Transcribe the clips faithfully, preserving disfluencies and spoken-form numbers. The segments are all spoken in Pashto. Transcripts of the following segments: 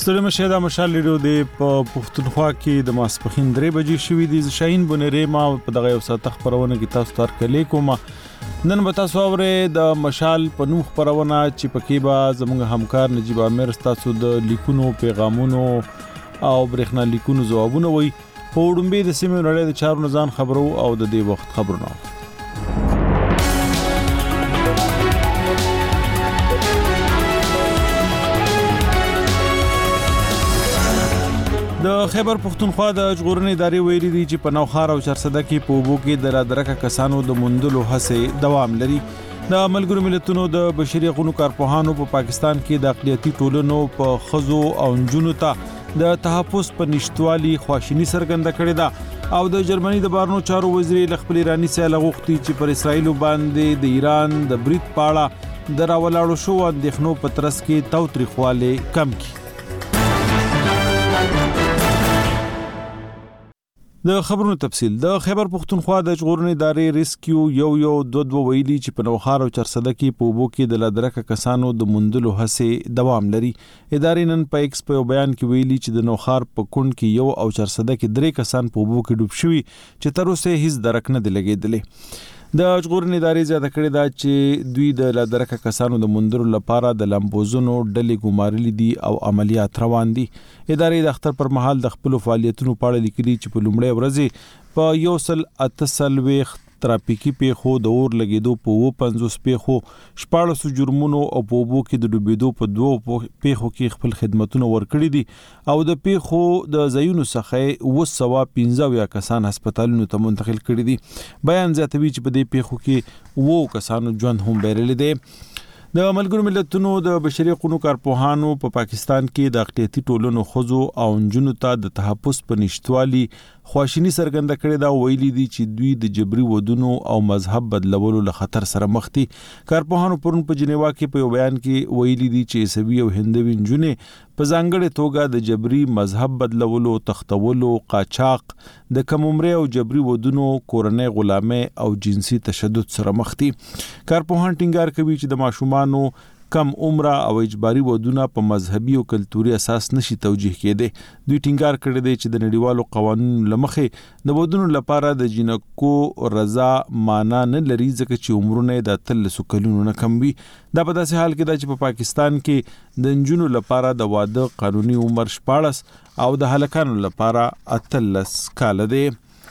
ستړي مشه دا مشال لیدو د پښتونخوا کې د ماسپخین درې بجې شوې دي. شاهین بنری ما په دغه یو ساعت خبرونه کې تاسو تر کلی کوم. نن به تاسو اورئ د مشال په نوم خبرونه چې پکې به زموږ همکار نجیب عامر تاسو د لیکونو پیغامونو او برېښنا لیکونو ځوابونه وي. په وړاندې د سیمې نړۍ د چارو نزان خبرو او د دې وخت خبرونه. د خیبر پښتونخوا د ژغورنې ادارې ویلي دي چې په نوخار او چرسده کې په اوبو کې د رادرکه کسانو د موندلو هڅې دوام لري. د ملګرو ملتونو د بشري حقوقو کارپوهانو په پاکستان کې د اقلیتي ټولنو په خزو او نجونو ته د تحفظ په نشټوالي خواشینی څرګنده کړې ده او د جرمني د بارنو چارو وزیر خپل ایرانی سیاله غوښتي چې پر اسرایل باندې د ایران د برید پاړه د راولاړو شو اندېښنو په ترڅ کې تاوتریخواله کم کړي. د خبرونو تفصیل. د خیبر پښتونخوا د ژغورنې ادارې ریسکیو یو یو دو دو ویلي چې په نوخار او چرسده کې په اوبو کې د لادرکه کسانو د موندلو هڅې دوام لري. ادارې نن په ایکس په بیان کې ویلي چې د نوخار په کون کې یو او چرسده کې درې کسان په اوبو کې ډوب شوي چې تر اوسه هیڅ درک نه دی لګېدلی. د ژغورنې ادارې زیاته کړې ده چې دوی د لادرکه کسانو د موندلو لپاره د لمبوزونو ډلې ګمارلي دي او عملیات روان دي. ادارې د اختر پر مهال د خپل فعالیتونو په اړه لیکلي چې په لومړۍ ورځ په یو سل اته سلويخت ترافیکي پیښو د اور لګیدو په و پنځوس پیښو شپاړس جرمونو او په اوبو کې د ډوبېدو په دوه پیښو کې خپل خدماتونه ورکړي دي او د پیښو د ځایونو څخه و سوا پنځه یا کسان هسپتالونو ته منتقل کړي دي. بیان زیاتوي چې په دې پیښو کې و کسانو ژوند هم بیرلي دي. د ملګرو ملتونو د بشري حقوقو کارپوهانو په پا پاکستان کې د اقلیتي ټولنو خزو او نجونو ته د تحفظ په نشټوالي خواشینی څرګنده کړې ده. ویلي دي چې دوی د جبري ودونو او مذهب بدلولو له خطر سره مخ دي. کارپوهانو پرون په جنیوا کې په یو بیان کې ویلي دي چې عیسوي او هندوي نجونې په ځانګړې توګه د جبري مذهب بدلولو، تختولو، قاچاق، د کم عمره او جبري ودونو، کورنۍ غلامۍ او جنسي تشدد سره مخ دي. کارپوهان ټینګار کوي چې د ماشومانو کم عمره او اجباري ودونه په مذهبي او کلتوري اساس نشي توجیه کېدی. دوی ټینګار کړی دی چې د نړیوالو قوانینو لمخې د ودونو لپاره د جنکو رضا معنا نه لري ځکه چې عمرونه د اتلس کلونو نه کم وي. دا په داسې حال کې ده چې په پاکستان کې د نجونو لپاره د واده قانوني عمر شپاړس او د هلکانو لپاره اتلس کال دی.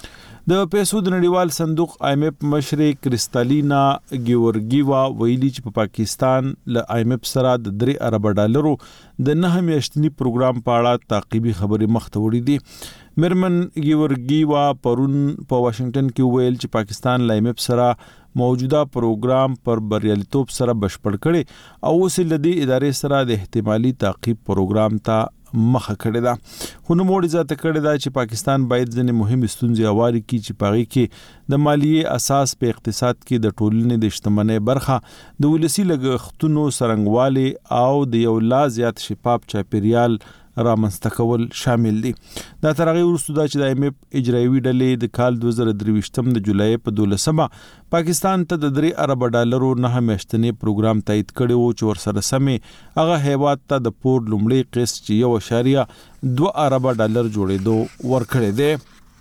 د پیسو د نړیوال صندوق آی ایم ایف مشر کریستالینا ګیورګیوا ویلي چې په پا پاکستان له آی ایم ایف سره د درې ارب ډالرو د نه میاشتنی پروګرام په اړه تعقیبي خبرې مخ ته وړي دي. مرمن ګیورګیوا پرون په واشنگټن کې ویل چې پاکستان له آی ایم ایف سره موجوده پروګرام پر بریالیتوب سره بشپړ کړي او اوس لدی ادارې سره د احتمالي تعقیب پروګرام ته مخه کړی ده. خو نو موږ ځاته کړی ده چې پاکستان باید ځنې مهمه ستونزې اواري کی چې پاغي کې د مالیې اساس په اقتصاد کې د ټولنې د اجتماعي برخه د ولسی لګښتونو سرنګوالي او د یو لا زیات شفاف چاپیریال رامنځته کول شامل دي. دا تر هغه وروسته دا چې د آی ایم ایف اجرایوي ډلې د کال دوه زره درویشتم د جولای په دولسمه پاکستان ته د درې ارب ډالرو نه میاشتنی پروګرام تایید کړی و چې ورسره سمې هغه هیواد ته د پور لومړی قسط چې یو اشاریه دوه ارب ډالر جوړېدو ورکړی دی.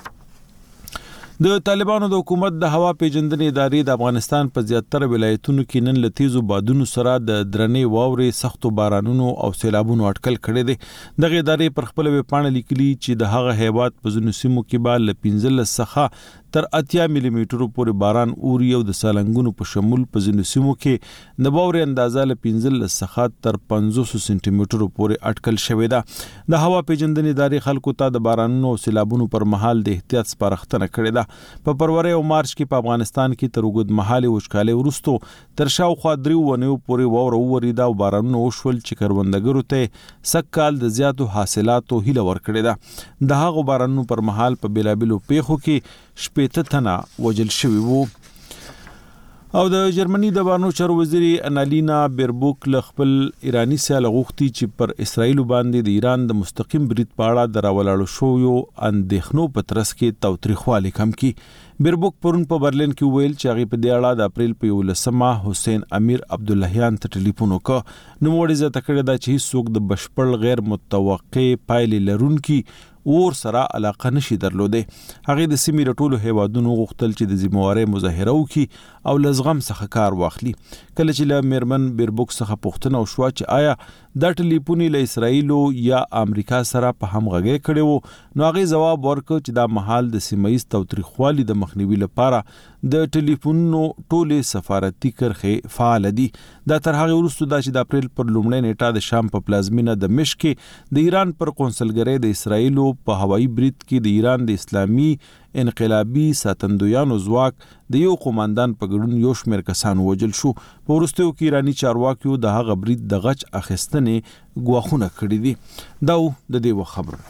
د طالبانو د حکومت د هوا پیژندنې ادارې د افغانستان په زیاتره ولایتونو کې نن لتیزو بادونو سره د درنې واورې، سختو بارانونو او سیلابونو اټکل کړي دي. دغه ادارې پر خپل ویبپاڼه لیکلي چې د هغه هیواد په ځینو سیمو کې به له پنځلس څخه تر اتیا ملي میټرو پورې باران اوري او د سالنګونو په شمول په ځینو سیمو کې د واورې اندازه له پنځلس څخه تر پنځوس سانتي میټرو پورې اټکل شوې ده. د هوا پیژندنې ادارې خلکو ته د بارانونو او سیلابونو پر مهال د احتیاط سپارښتنه کړې ده. په فروری او مارچ کې په افغانستان کې تر اوږد مهاله وچکالۍ وروسته تر شاوخوا درې ونیو پورې واوره وورېده او بارانونه وشول چې کروندګرو ته سږ کال د زیاتو حاصلاتو هیله ورکړې ده. د هغو بارانونو پر مهال په بیلابیلو پیښو کې شپېته تنه وژل شوي وو. او د جرمني د بانو چارو وزیر انالینا بیربوک ل خپل ایرانی سیال غوښتي چې پر اسرایل باندې د ایران د مستقیم برید په اړه دراولاړو شو یو اندېښنو په ترڅ کې توتریخوالی کم کی. بیربوک پرون په برلین کې ویل چې هغه په دې اړه د اپریل په یولسمه حسین امیر عبداللهیان ته ټلیفون وکړ. نو وړي زه تکړه دا چې څوک د بشپړ غیر متوقع پایلې لرونکي اور سره علاقه نشي درلوده. هغه د سیمې رټولو هیوادونو غوښتل چې د ذمہوارۍ مظاهره وکړي او لزغم څخه کار واخلي. کله چې له میرمن بیربوک څخه پوښتنه وشوه چې آیا دا ټلیفون له اسرایل یا امریکا سره په همغږي کړي وو، نو هغه جواب ورکړ چې دا محل د سیمایي توتریخوالي د مخنیوي لپاره د ټلیفونونو ټوله سفارتي کرخه فعال دي. دا تر هغه وروسته دا چې د اپریل پر لومړۍ نیټه د شام په پلازمینه د دمشق د ایران پر قونسلګرۍ د اسرایل په هوایي برید کې د ایران د اسلامي انقلابي ساتندویانو ځواک د یو قوماندان په ګډون یو شمېر کسان وژل شو. په وروستیو کې ایرانی چارواکیو د هغه برید د غچ اخیستنې ګواښونه کړي دي. دا د دې خبره.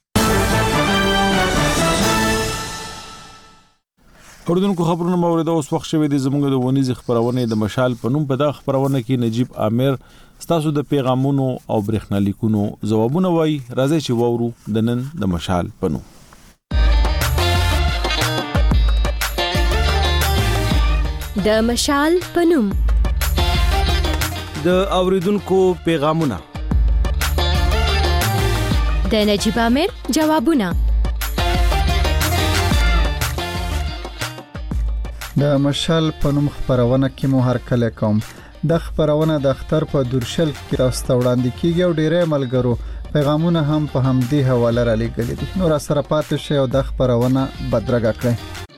اردوونکو خبرونه مورید اوس وخت شوی د زموږ د ونیز خبرونه د مشال په نوم په دا خبرونه کې نجیب عامر ستاسو د پیغامونو او برېښنالیکونو ځوابونه وای. راځي چې وورو د نن د مشال په نوم. د مشال په نوم د اوریدونکو پیغامونه، د نجیب عامر جوابونه. د مشال په نوم خبرونه کې مو هر کله کوم. د خبرونه د اختر په دورشل کې تاسو ته وړاندې کیږي او ډېرې ملګرو پیغامونه هم په همدې حواله را لېږلي دي. نو را سره پاتې شئ او د خبرونه بدرګه کړئ.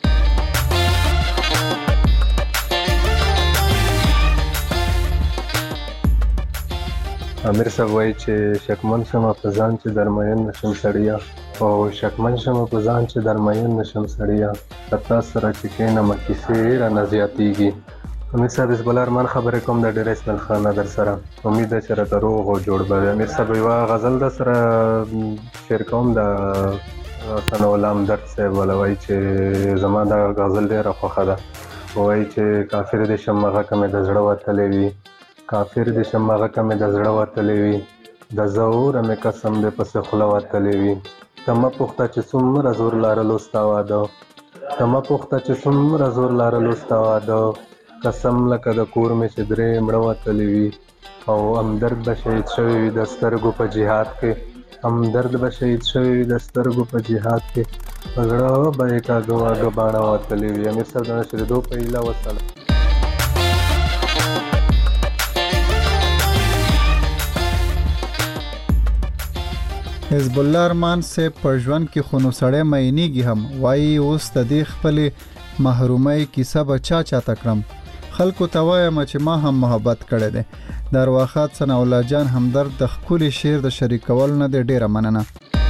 امیر صاحب وایي چې شکمن شمه په ځان چې درمین نشم سړیا او شکمن شمه په ځان چې درمین نشم سړیا تر تاسو سره چې کینم کیسې را نه زیاتېږي. امیر صاحب حزب الله ارمان خبرې کوم د ډېر اسماعیل خان در سره. امید ده چې راته روغ او جوړ به وي. امیر صاحب یوه غزل در سره شعر کوم د ثناء الله همدرد صاحب والا وایي چې زما دا غزل ډېره خوښه ده. وایي چې کافر دې شم هغه که مې د زړه وتلی وي، کافر دې شم هغه که مې د زړه وتلی وي، د زوره مې قسم دې پسې خوله وتلی وي. ته مه پوښته چې څومره زور لرلو ستا واده، ته مه پوښته چې څومره زور لرلو ستا واده، قسم لکه د کور مې چې درې مړه وتلی وي. او همدرد به شهید شوی وي د سترګو په جهاد کې، همدرد به شهید شوی وي د سترګو په جهاد کې، په زړه به یې کاږه واږه باڼه وتلی وي. امیر صاحب د نشرېدو په هیله وسلام. حزب الله ارمان صاحب په ژوند کې خو نو سړی مینېږي هم. وایي اوس د دې خپلې محرومۍ کیسه به چا چاته کړم، خلکو ته وایم چې ما هم محبت کړی دی. د ارواښاد ثناء الله جان همدرد د ښکلي شعر د شریکولو نه دی ډېره مننه.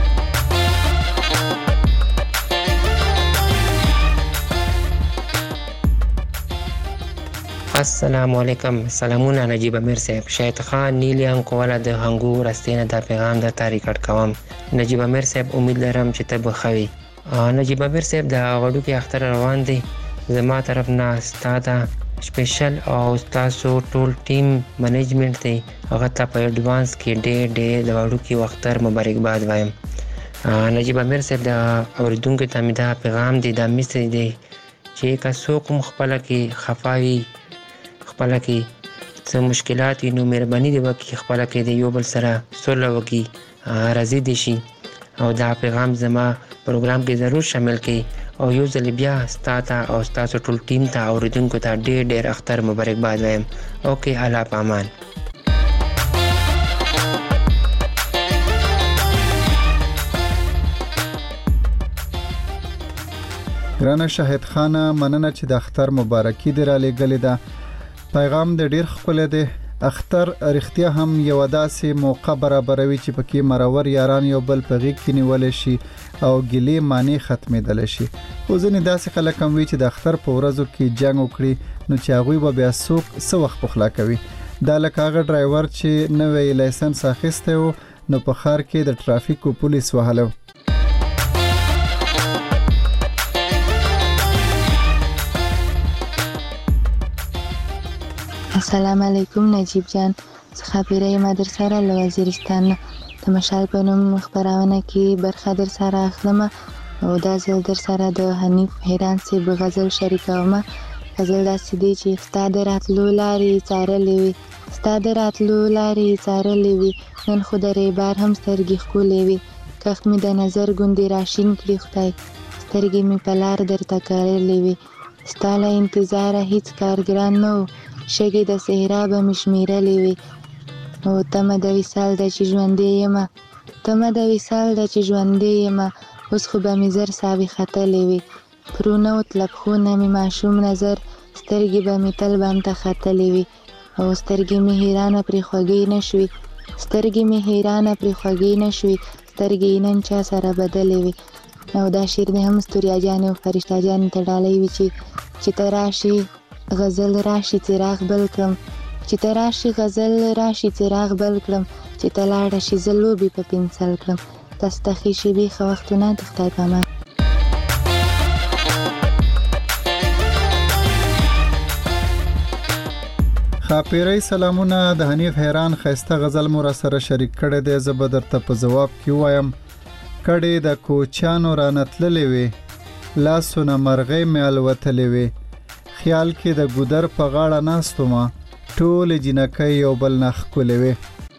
السلام علیکم. سلامونه نجیب امیر صاحب. شاهد خان نیلیان کوله د هنګو رستینه د پیغام د تاریخ کوم. نجیب امیر صاحب امید لرم چې ته به خوي. نجیب امیر صاحب د غړو کې اختر روان دی. زما طرف نه ستاده سپیشل او تاسو ټول ټیم منیجمنت دی هغه ته په ایڈوانس کې ډېر ډېر د غړو کې اختر مبارکباد وایم. نجیب امیر صاحب د اوریدونکو ته مې دا پیغام دی د میسج دی چې که څوک هم خپله کې خفا وي، خپله کې څه مشکلات وي، نو مهرباني دې وکړي خپله کې د یو بل سره صلح وکړي، راضي دې شي او دا پیغام زما پروګرام کې ضرور شامل کړي. او یو ځل بیا ستا ته او ستاسو ټول ټیم ته اوریدونکو ته ډېر ډېر اختر مبارکباد وایم. اوکې، الله په امان. ګرانه شاهد خانه، مننه چې د اختر مبارکي دې را لېږلې ده. پیغام دې ډېر ښکلی دی. اختر رښتیا هم یو داسې موقع برابروي چې پکې مرور یاران یو بل په غېږ کې نیولی شي او ګیلې معنی ختمېدلی شي. خو ځینې داسې خلک هم وي چې د اختر په ورځو کې جنګ وکړي، نو چې هغوی به بیا څوک څه وخت پخلا کوي. دا لکه هغه ډرایور چې نوی لایسنس اخیستی و، نو په ښار کې د ټرافیکو پولیس وهلی و. السلام علیکم نجیب جان، څخه پیری ما در سره له وزیرستان د مشال په نوم خبرونه کې برخه در سره اخلم او دا ځل در سره د حنیف حیران صاحب غزل شریکوم. غزل داسې دی چې ستا د راتلو لارې څارلې وي، ستا د راتلو لارې څارلې وي، نن خو د ریبار هم سترګې ښکلې وي، کښ مې د نظر ګوندې راشین کړي خدای، سترګې مې په لار درته کرلې وي، ستا له انتظاره هیڅ کارګران نه و، شګې د صحرا به مې شمېرلې وي، او تمه د وصال ده چې ژوندی یمه، تمه د وصال ده چې ژوندی یمه، اوس خو به مې زر ساوي ختلې وي، پرونه وت له پښو نه مې ماشوم نظر، سترګې به مې تل بام ته ختلې وي، او سترګې مې حیرانه پرې خوږې نه شوې، سترګې مې حیرانه پرې خوږې نه شوې، سترګې یې نن چا سره بدلې وي. او دا شعر دې هم ستوریا جانې او فرشته جانې ته ډالۍ وي چې چې ته راشي غزل راشي څراغ بل کړم، چې ته راشي غزل راشي څراغ بل کړم، چې ته لاړه شي زه لوبې په پنسل کړم. تاسو ته ښې شېبې ښه وختونه، د خدای په امان. خاپیری سلامونه، د حنیف حیران خیسته غزل مو را سره شریک کړی دی. زه به درته په ځواب کې وایم کډې د کوچیانو رانتللې وې، لاسونه مرغۍ مې الوتلې وې، خیال کې د ګودر په غاړه ناستو ما، ټولې جنکۍ یو بل نه ښکلې وې.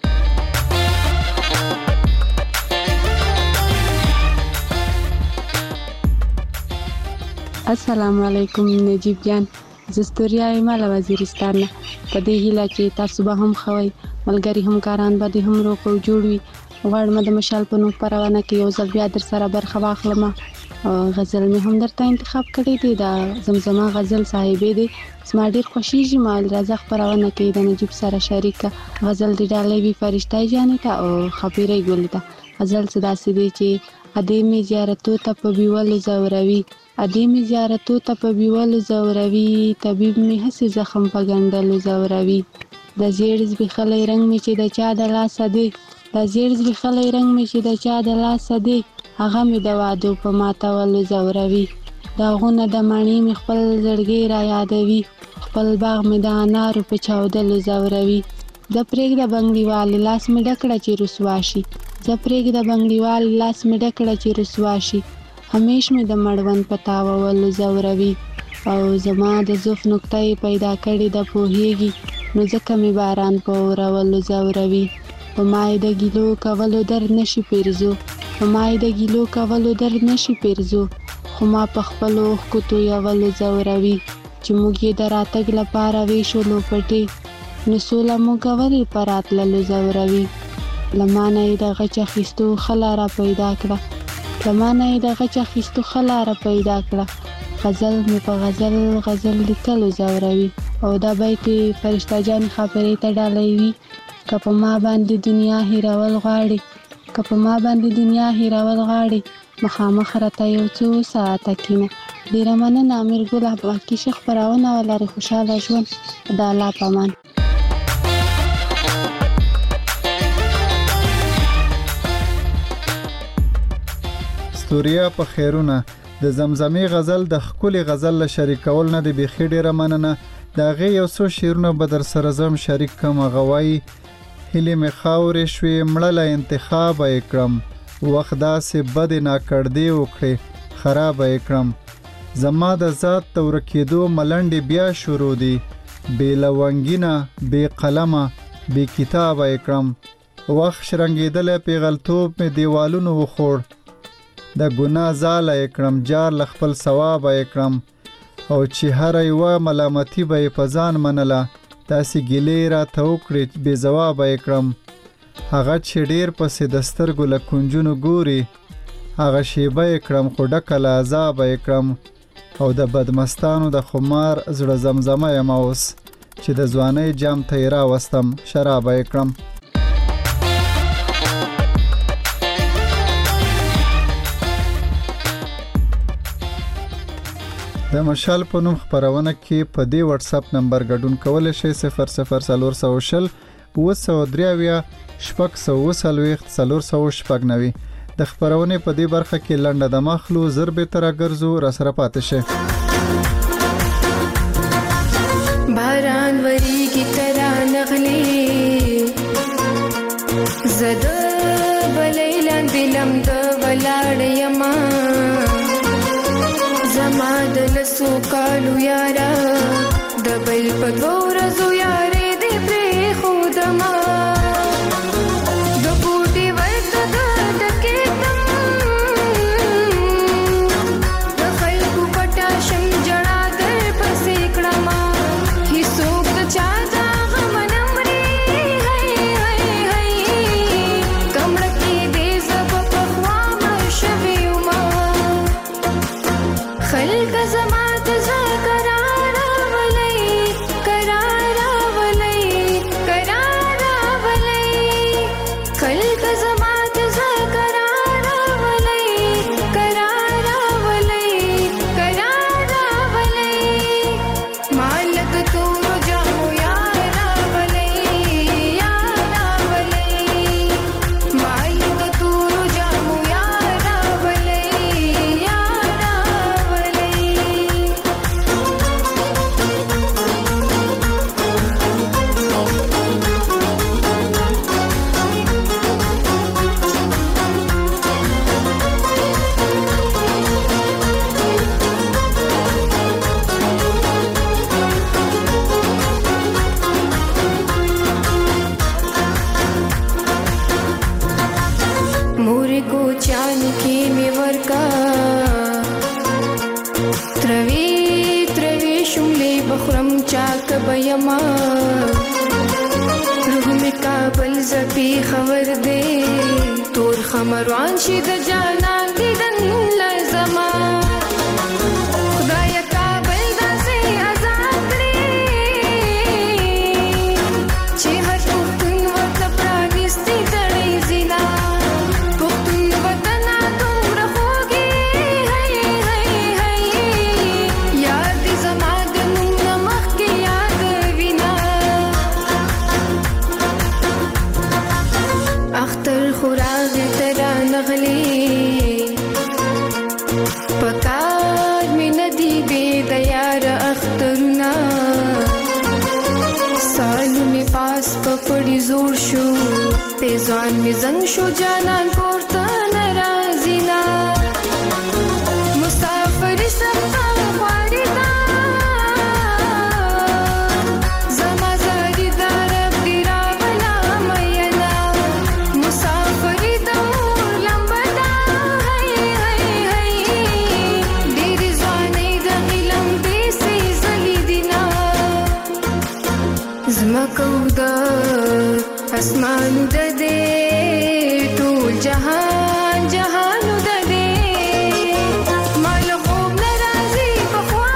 السلام علیکم نجیب جان، زه ستوریا یم له وزیرستان نه. په دې هیله چې تاسو به هم ښه وئ، ملګري همکاران به دې هم روغ او جوړ وي. غواړم د مشال په نوم خپرونه کې یو ځل بیا در سره برخه واخلم. غزل مې هم درته انتخاب کړی دی، دا زمزمه غزل صاحبې دی، زما ډېر خوښېږي. ما راځه خپرونه کې د نجیب سره شریکه غزل دې ډالۍ وي فرشته جانې ته او خپیرۍ ګلې ته. غزل څه داسې دی چې ادې مې زیارتو ته په بیولو زوروي، ادې مې زیارتو ته په بیولو زوروي، طبیب مې هسې زخم په ګنډلو زوروي، د زیړ زبېښلی رنګ مې چې د چا د لاسه دی، د زیړ زبېښلی رنګ مې چې د چا د لاسه دی، هغه مې د وعدو په ماتولو زوروي، داغونه د مڼې مې خپل زړګی را یادوي، خپل باغ مې د انارو په چاودلو زوروي، زه پرېږده بنګړیوالې لاس مې ډک کړه چې رسوا شي، زه پرېږده بنګړیوالې لاس مې ډک کړه چې رسوا شي، همیش مې د مړوند په تاوولو زوروي، او زما د زلف نقطه یې پیدا کړې ده پوهېږي، نو ځکه مې باران په اورولو زوروي، په ما یې د ګیلو کولو درد نشي پیرزو، په ما یې د ګیلو کولو درد نشي پیرزو، خو ما په خپلو اوښکو تویولو زوروي، چې موږ یې د راتګ لپاره ویشولو پټې، نو سوله موږ ولې په راتللو زوروي، له ما نه یې د غچ اخیستو ښه لاره پیدا کړه، له ما نه یې د غچ اخیستو ښه لاره پیدا کړه، غزل مې په غزل غزل لیکلو زوروي. او دا بیت فرشته جان خاپیرۍ ته ډالۍ وي. که په ما باندې دنیا هیرول غواړي، که په ما باندې دنیا هیرول غواړي، مخامخ راته یو څو ساعته کینه. ډېره مننه امیرګله، باقي ښه خپرونه ولرئ، خوشحاله ژوند، د الله په امان. ستوریا په خیرونه، د زمزمې غزل د ښکلي غزل له شریکول نه د بیخي ډېره مننه. د هغې یو څو شعرونه به در سره زم شریک کړم. هغه وایي هیلې مې خاورې شوې مړه له انتخابه یې کړم، وخت داسې بدې ناکړدې وکړې خرابه یې کړم، زما د ذات د ورکېدو ملنډې بیا شروع دي، بې لونګینه بې قلمه بې کتابه یې کړم، وخت شرنګېدلی پیغلتوب مې دیوالونو وخوړ، د ګناه ځاله یې کړم، جار له خپل ثوابه یې کړم، او چې هره یوه ملامتي به یې په ځان منله، داسې ګیلې راته وکړې بې ځوابه یې کړم، هغه چې ډېر پسې د سترګو له کنجونو ګوري، هغه شیبه یې کړم خو ډکه له عذابه یې کړم، او د بدمستانو د خمار زړه زمزمه یم اوس، چې د ځوانۍ جام ته یې راوستم شرابه یې کړم. د مشال په نوم خپرونه کې په دې واتس اپ نمبر ګډون کولی شئ صفر صفر څلور سوه شل اووه سوه درې اویا شپږ سوه اووه څلوېښت څلور سوه شپږ نوي. د خپرونې په دې برخه کې لنډه دمه اخلو، زر بېرته راګرځو، راسره پاتې شئ. باران وری کی ترا نغلی زد بلیلان دلم د ولاړ یما زما د لسو کالو یارا د بل په دوه ورځو یارې دې پرې خودما د بوټي ورته د ډکېدم د خلکو پټه شم جړا در پسې کړما هیڅوک د چا دا غم نه مري هی هی هی کمړه کې دې زب په خوا مړ شوې وما خلک زما ته زکرارا ولې کرارا ولې کرارا ولې خلک زما ته زکرارا ولې کرارا ولې کرارا ولې مالک تور جامو یارا ولې یارا ولې مالک تور جامو یارا ولې یارا ولې मोरे को चान के मेवर का त्रवे त्रवे शुमले बखरम चाक बयमा रूह में काबल जपी खबर दे तोर खमरवान शिद जाना दीदन लजमा खुदाया काबल दा से आजाद रे चे हर पुख्तन वक्त प्रानिस्ती तड़े जिना पुख्तन वतना तुम रखोगे हई हई हई याद जमाद नमक के याद विना अख्तर खुराग तरा नगली पकार में नदी बेदयार अख्तरना सालू में पास पकड़ी जोर शो पेजवान में जंग शो जानन पोर्ता नाराजिना मुसाफिर सफा वारिदा जमा जारी दारब दिरा वला मैना मुसाफिर दमूर लंबदा हई हई हई देर ज़वाने द इलम देसी जली दिना زمکو د اسمانو د دې ټول جهان جهانو د دې مال خوب ناراضي بخوا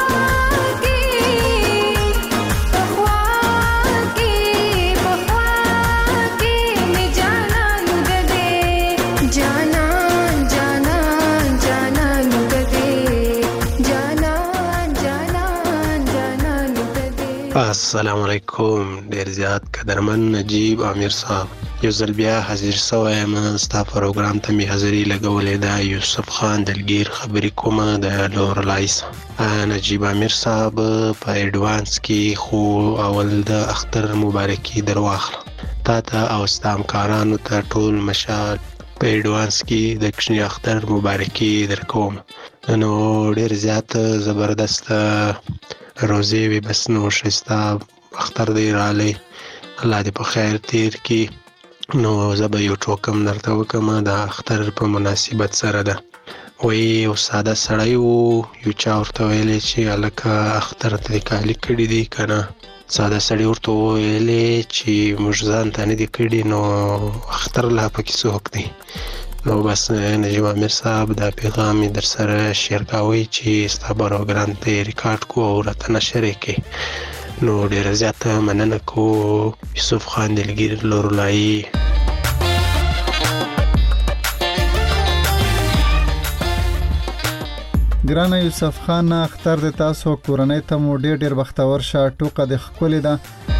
کې بخوا کې بخوا کې می جانانو د دې جانان جانان جانانو د دې جانان جانان جانانو د دې السلام علیکم. ډیر زیات قدرمن نجیب امیر صاحب یو ځل بیا حاضر سوی یم ستا پروګرام ته مې حاضري لګولې ده. یوسف خان دلګیر خبرې کومه د لورلای څخه. نجیب امیر صاحب په ایډوانس کې خو اول د اختر مبارکي در واخله تا ته او ستا همکارانو ته ټول مشال په ایډوانس کې د کشني اختر مبارکي در کوم. نو ډیر زیات زبردست روزې وي بس نو ښایسته اختر دی رالی الله دې په خیر تیر کړي. نو زه به یو ټوکم درته وکړم د اختر په مناسبت سره ده. وایي یو ساده سړی و یو چا ورته ویلی چې هلکه اختر ته دې کالي کړي دي که نه. ساده سړي ورته وویلې چې موږ ځان ته نه دي کړي نو اختر لا پکې څوک دی. نو بس نجیب امیر صاحب دا پیغام در سره شیر کوي چې ستا پروګرام ته یې ریکارډ کو او راته نشر یې کړي. نو ډېره زیاته مننه کو یوسف خان دلګیر لورلایي. ګرانه یوسف خان اختر د تاسو کورنۍ ته مو ډېر ډېر بختور شه. ټوکه د ښکلې ده.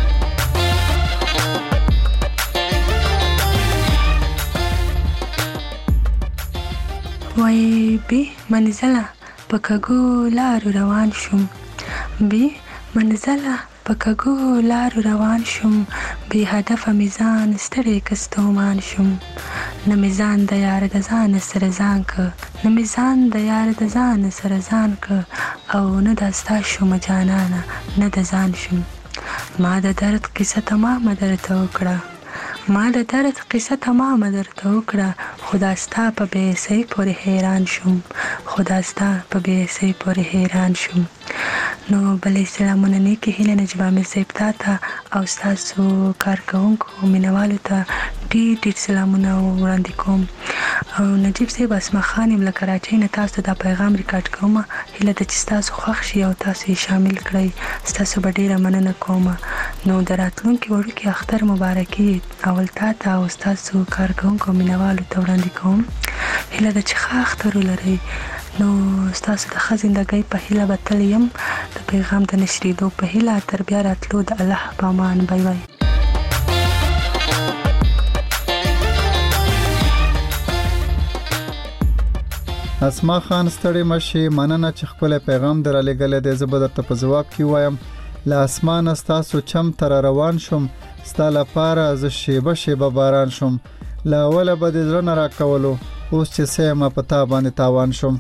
وای به منزله په کګو لارو روان شوم به منزله په کږو لارو روان شوم، بې هدفه مې ځان ستړی که ستومان شوم. نه مې ځان د یار د ځانه سره ځان که، نه مې ځان د یار د ځانه سره ځان که، او نه دا ستا شوم جانانه نه د ځان شوم. ما د درد قصه تمامه درته وکړه، ما د درد قصه تمامه درته وکړه، خدا ستا په بېحسۍ پورې حیران شوم، خدا ستا په بېحسۍ پورې حیران شوم. نو بلې سلامونه نیکې هیلې نجیب عامر صاحب تا ته او ستاسو کارکوونکو مینوالو ته ډېر ډېر سلامونه وړاندې کوم. او نجیب صاحب اسما خان یم له کراچۍ نه تاسو دا پیغام ریکارډ کوم، هیله ده چې ستاسو خوښ شي او تاسو یې شامل کړئ. ستاسو به ډېره مننه کوم. نو د راتلونکي وړوکي اختر مبارکي اول تا ته او ستاسو کارکوونکو مینوالو ته وړاندې کوم. هیله ده چې ښه اختر ولرئ. نو ستاسو د ښه زندګۍ په هیله به تل یم، د پیغام د نشریدو په هیله. تر بیا راتلو د الله په امان. بای بای. اسما خان ستړی مشي، مننه چې خپل پیغام درلېږلی دی. زه به درته په ځواب کې وایم له اسمانه ستاسو چم ته را روان شوم، ستا لپاره زه شیبه شیبه باران شوم. له اوله به دې زړه نه راکولو، اوس چې څه یم په تا باندې تاوان شوم.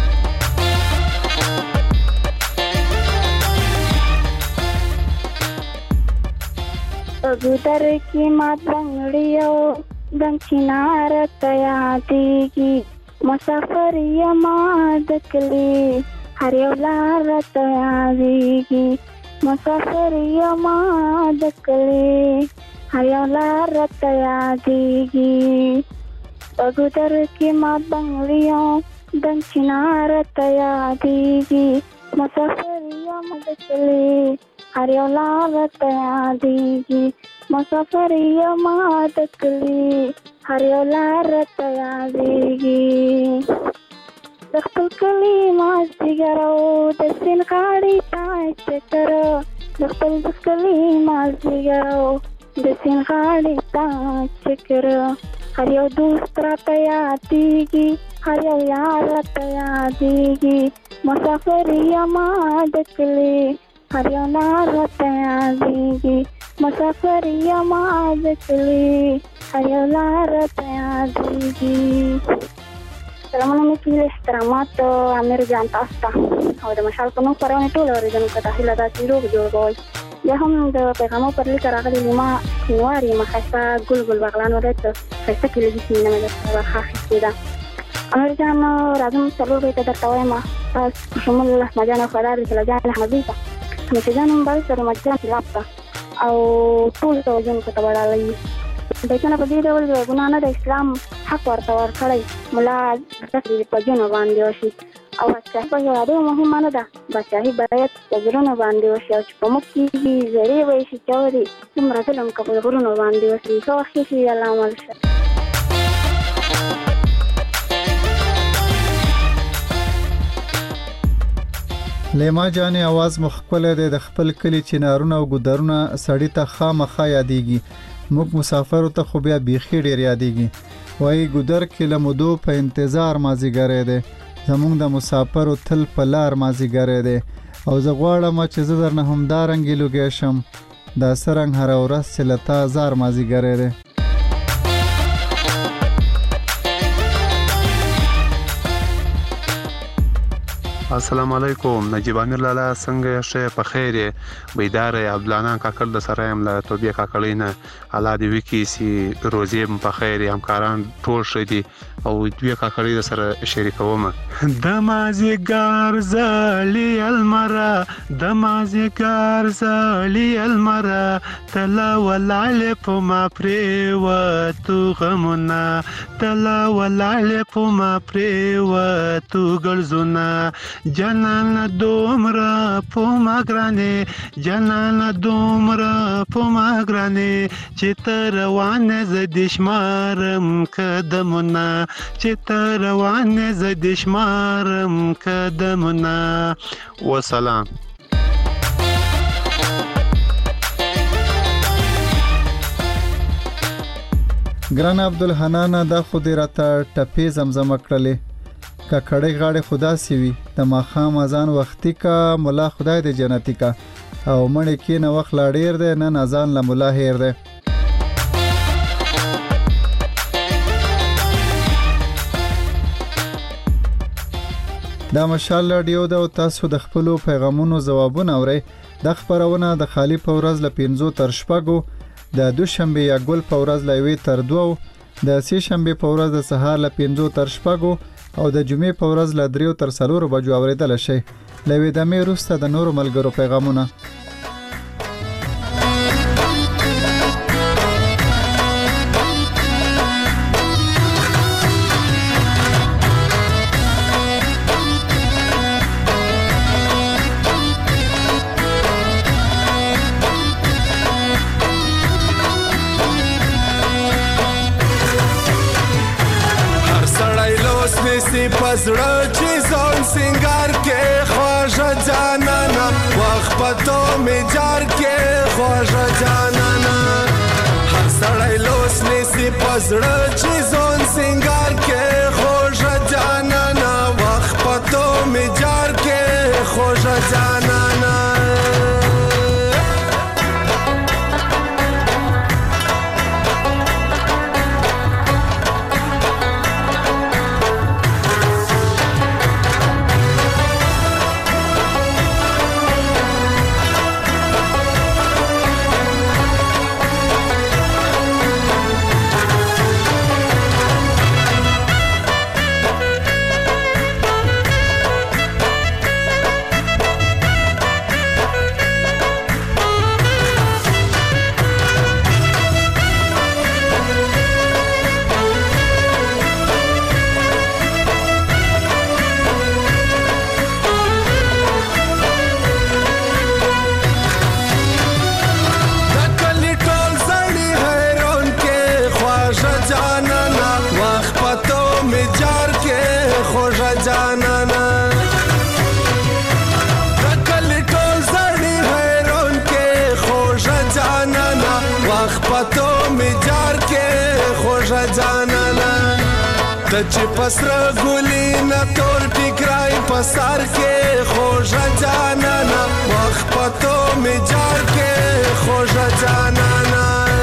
ګودر کې مات بنګړیو دم چنار ته یادېږي، مسافر یما د کلي هر یو لار ته یادېږي، مسافر یما د کلي هر یو لار ته یادېږي. ګودر کې مات بنګړیو دم چنار ته یادېږي، مسافر یما د کلي هر یو لار ته یادېږي، مسافر یما د کلي هر یو لار ته یادېږي. د خپل کلي مازدیګر او د سیند غاړې ته چکر، د خپل کلي مازدیګر او د سیند غاړې ته چکر، هر یو دوست راته یادېږي، هر یو یار راته یادېږي، مسافر یما د کلي هر یو لار راته یادېږي، مسافر یما د کلي هر یو لار راته یادېږي. سلامونه مې کیږي احترامات امیر جان تاسو ته او د مشال په نوم خپرونې ټولو اورېدونکو ته هیله ده چې روغ جوړ کوئ. بیا هم د پیغامو پر لیکه راغلي نیما سینوار یم ښایسته ګل ګل بغلان ولایت ښایسته کلیدي سیمې مې درته برخه اخیستې ده. امیر جان راځم څلور بیته درته وایم، تاسو شمول احمد جان او خدار رسول جان احمدي ته همیشه جان مبارک سره مجان خلاف ته او ټول توجونکو ته وړاندې بیتونه په دې ډول ګناه نه د اسلام حق ورته ورکړی ملا داسې په جنو باندې وشي او بادشاهي په یوه ډېره مهمه نه ده، بادشاهي باید په زړونو باندې وشي او چې په موږ کېږي زړې به یې شي چې اورې څومره ظلم که په غرونو باندې وشي. ښه وخت شي الله عمل شه. لیما جانې اواز مو ښکلی دی، د خپل کلي چنارونه او ګودرونه سړي ته خامخا یادېږي، موږ مسافرو ته خو بیا بیخي ډېر یادېږي. وایي ګودر کې له مودو په انتظار مازدیګری دی، زموږ د مسافرو تل په لار مازدیګری دی، او زه غواړم چې زه درنه همدارنګې لوګی شم، دا څرنګه هره ورځ چې له تا زار مازدیګری دی. السلام علیکم نجیب عامر لالا څنګه شه په خیر بیدار عبدالله کاکل د سره هم له توبې کاکلې نه الله دې وکي سي روزي په خیر همکاران ټول شه دي او دوی کاکلې د سره شریکوم. د مازیګر زالي المرا د مازیګر زالي المرا تلا ولعل په ما پرې و تو غمنا تلا ولعل په ما پرې و تو ګلزنا جنان دومره په ماګرانه جنان دومره په ماګرانه چې تر روانه ز دشمارم قدمونه چې تر روانه ز دشمارم قدمونه. وسلام. ګران عبدالحنان دا خو دې راته ټپې زمزمه کړلې ککړې غاړې خدا سی وي د ماښام اذان وختي کا مولا خدای دې جنتی کا او مړ کې نه وخت لا ډیر دی نن اذان له ملا هیر دی. دا مشال رادیو دا او تاسو د خپلو پیغامونو ځوابونه اورئ. د خبرونه د خالی په ورځ له پنځو تر شپږو، د دوشنبه یا ګل په ورځ له یوې تر دوو، د سې شنبه په ورځ د سهار له پنځو تر شپږو او د جمعې په ورځ له دریو تر څلورو بجو اوریدل شي. لوي د مې روسته د نورو ملګرو پیغامونه. پزړه چې ځان سنگار کې خواږه جانانا وخت پتو می جار کې خواږه جانانا هر سړی لوس نیسی پزړه چې ځان سنگار کې خواږه جانانا وخت پتو می جار کې خواږه جانانا. چې پسره ګولې نه تور ټیکرای پسار کې خوږه جانانا وخت پتو می جار کې خوږه جانانا.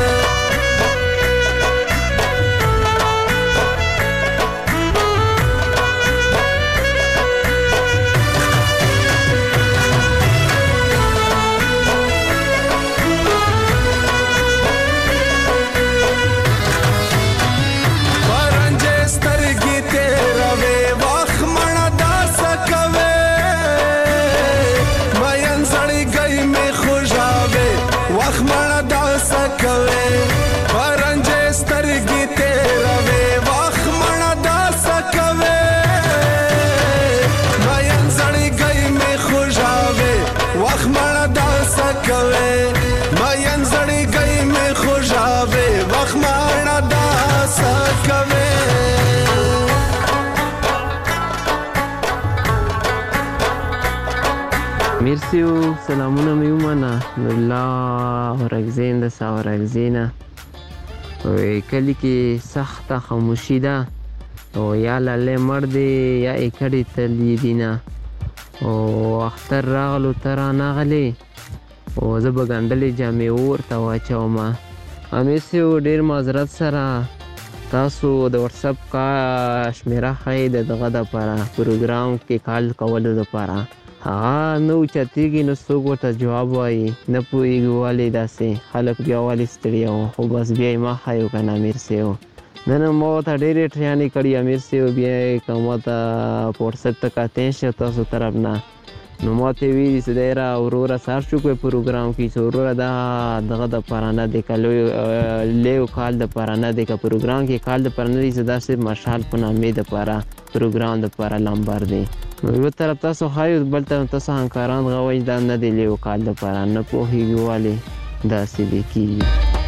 مرسیو سلامونه میومنه الله ورگزین ده سا ورگزینه کلی که سخت خاموشی ده او یا لاله مرده یا اکڑی تلی دینا او اختر راغلو ترا ناغلی او زه بگندلی جامعه ورته واچومه. مرسیو ډیر معذرت سره تاسو د واتساپ کا شمیره ښایي د دغه دپاره پروګرام کې کال کولو دپاره هغه نه اوچتېږي نو څوک ورته جواب وایي نه پوهېږي ولې داسې خلک بیا ولې ستړي وو خو بس بیا یې ما ښایو که نه امیر صیب. نن ما ورته ډېرې ټریانې کړي امیر صیب بیا یې که ما ته په وټساپ ته کتلی شي تاسو طرف نه نو ما ته یې ویلي چې دی را وروره سهار شو کوی پروګرام کې چې وروره دا دغه دپاره نه دی که لیو کال دپاره نه دی که پروګرام کې کال دپاره نه دی چې دا صرف مشال په نامې دپاره پروګرام دپاره لمبر دی. نو یو طرف تاسو ښایو بل طرف تاسو همکاران غوئ دا نه دی لیو کال دپاره نه پوهېږي ولې داسې دی کېږي.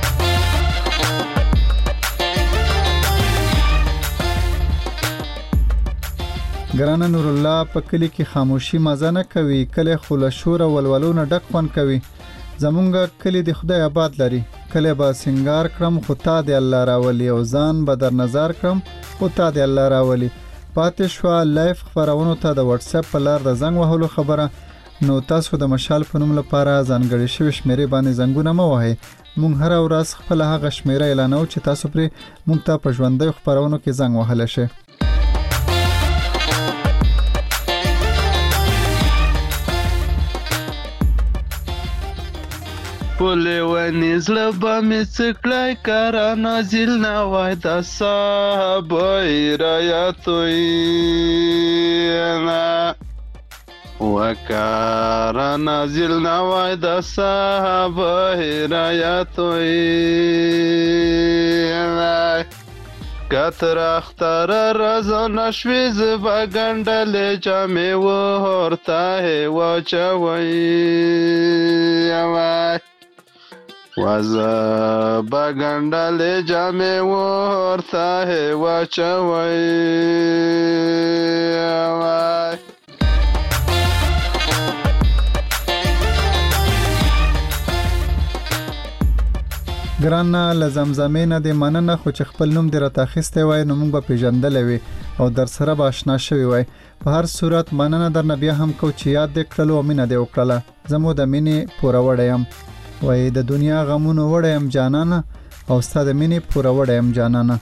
ګرانه نور الله په کلی کې خاموشي مزه نه کوي کله خو له شور او ولولو نه ډک خوند کوي. زمونږ کلی د خدای آباد لري کله به سنگار کړم خو تا دی الله راولي او ځان به در نظر کړم خو تا دی الله راولي. پاتې شوه لایف خبرونو ته د واتساپ په لار د زنګ وهلو خبره نو تاسو د مشال په نوم لپاره ځانګړي شوي شمیرې باندې زنګونه مه وهئ. مونږ هره ورځ خپل هغه شمیره اعلانو چې تاسو پرې مونږ ته په ژوندۍ خپرونو کې زنګ وهلی شئ. پولی ونی زړه به مې څه کړی کاره نازل نه وای د صحابه رایتوینا وکاره نازل نه وای د صحابه رایتوینا کتر اختر رضا نشوی زبا گندل جامع و هرته واچوی وای وزا بگندل جامع و هرته واچوی وای ګرانه له زمزمې نه دې مننه، خو چې خپل نوم دې راته اخیستی وای نو موږ به پیژندلی وي او در سره به اشنا شوي وای. په هر صورت مننه درنه بیا هم کو چې یاد دې کړلو او مینه دې وکړله. زه مو د مینې پوره وړی یم، وای د دنیا غمونو وړی یم جانانه او ستا د مینې پوره وړی یم جانانه.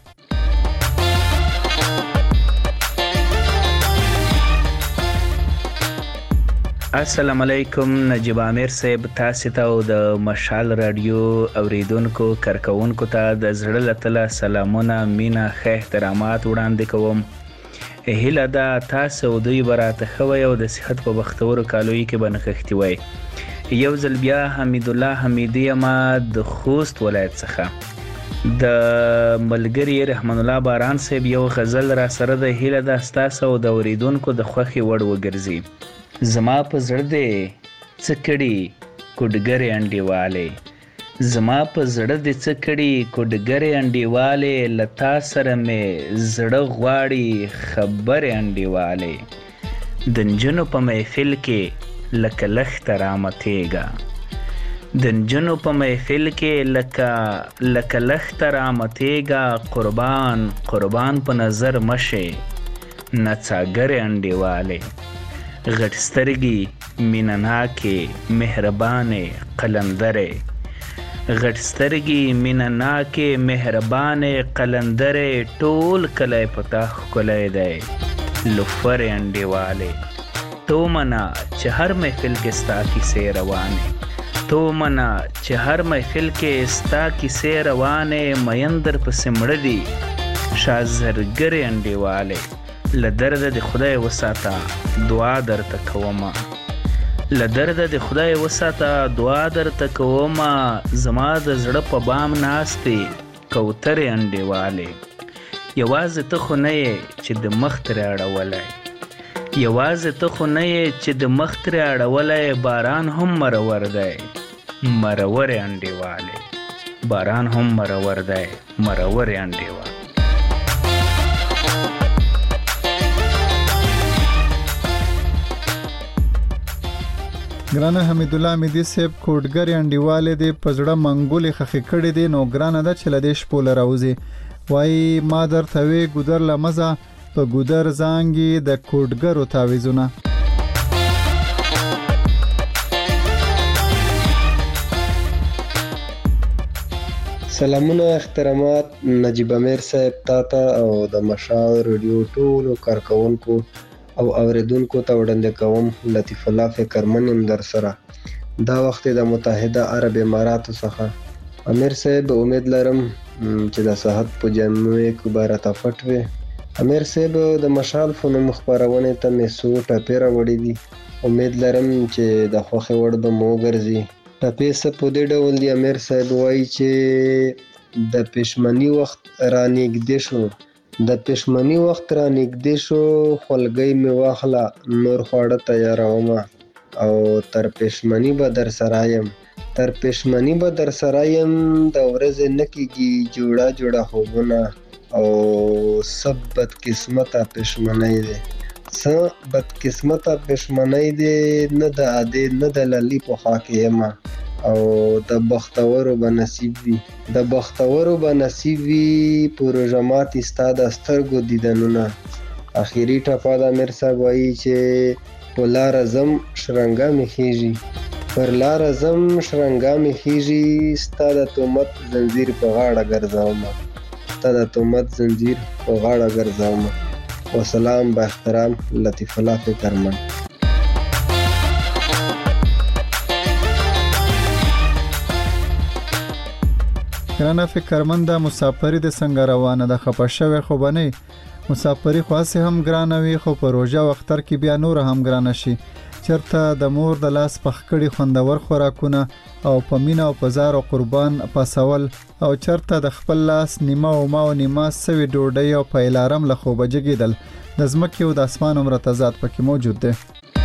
السلام علیکم. نجیب عامر صاحب تاسو ته او د مشال رادیو اوریدونکو کارکونکو ته د زړه له تله سلامونه، مینه، ښه احترامات وړاندې کوم. هیله ده تاسو دوی به راته ښه وئ او د صحت په بختورو کالویو کې به نښښتي وئ. یو ځل بیا حمیدالله حمیدي یمه د خوست ولایت څخه. د ملګري رحمان الله باران صاحب یو غزل را سره د هیله ده ستاسو او د اوریدونکو د خوښې وړ وګرځي. زما په زړه دې څه کړي کوډګرې انډیوالې، زما په زړه دې څه کړي کوډګرې انډیوالې، له تا سره مې زړه غواړي خبرې انډیوالې. د نجونو په محفل کې لکه لښته رامتېږه، د نجونو په محفل کې لکه لکه لښته رامتېږه، قربان قربان په نظر مشې نڅاګرې انډیوالې. غټ سترګې مینه ناکې مهربانې قلندرې، غټ سترګې مینه ناکې مهربانې قلندرې، ټول کلی په تا ښکلی دی لوفرې انډیوالې. تو منه چې هر محفل کې ستا کیسې روانې، تو منه چې هر محفل کې ستا کیسې روانې، مین در پسې مړه دي شازرګرې انډیوالې. له درده د خدای وساته دعا درته کومه، له درده د خدای وساته دعا درته کومه، زما د زړه په بام ناستې کوترې انډیوالې. یوازې ته خو نه یې چې د مخ ترې اړولی، یوازې ته خو نه یې چې د مخ ترې اړولی، باران هم مرور دی مرورې انډیوالې، باران هم مرور دی مرورې انډیوالې. ګرانه حمیدالله حمیدي صاحب کوډګرې انډیوالې دې په زړه منګولې خښې کړې دي، نو ګرانه ده چې له دې شپو له راوځي. وایي ما درته وې ګودر له مزه په ګودر زانګي د کوډګرو تعویزونه. سلامونه احترامات نجیب امیر صاحب تا ته او د مشال رادیو ټولو کارکونکو او اوریدونکو ته وړاندې کوم. لطیف الله فکرمن یم در سره. دا وخت د متحده عرب اماراتو څخه. امیر صاحب امید لرم چې د صحت په جامع کې به راته پټ وي. امیر صاحب د مشال فنوم خپرونې ته مې څو ټپې راوړي دي، امید لرم چې د خوښې وړ به مو وګرځي. ټپې څه په دې ډول دي. امیر صاحب وایي چې د پښمني وخت رانږدې شو، د پښمني وخت را نږدې شو، خولګۍ مې واخله نور خواړه تیارومه، او تر پښمني به در سره یم، تر پښمني به در سره یم، د ورځې نه کېږي جوړه جوړه خوبونه، او څه بدقسمته پښمنۍ دی، څه بدقسمته پښمنۍ دی، نه د عادې نه د للي په خوا کې یمه، او د بختورو به نصیب وي، د بختورو به نصیب وي په روژه ماتي ستا د سترګو دیدنونه. اخري ټپه د امیر صاحب وایي چې ولار زم شرنګا می خيږي پر لار زم شرنګا می خيږي ستاد تومت زنجیر په غاړه ګرځاوم ستاد تومت زنجیر په غاړه ګرځاوم وسلام با احترام لطیف الله فکرمن. ګرانه فکرمند مسافری د څنګه روانه ده خپه شوی خو بنئ مسافری خاصه هم ګرانه وي خو په روژه او اختر کې بیا نور هم ګرانه شي چرته د مور د لاس پخکړی خوندور خوراکونه او په مینا او پزار او قربان پاسول او چرته د خپل لاس نیمه او ما او نیمه سوي ډوډۍ او په الارم له خوبه جګیدل د زمکه او د اسمان عمر تضاد پکې موجود دی.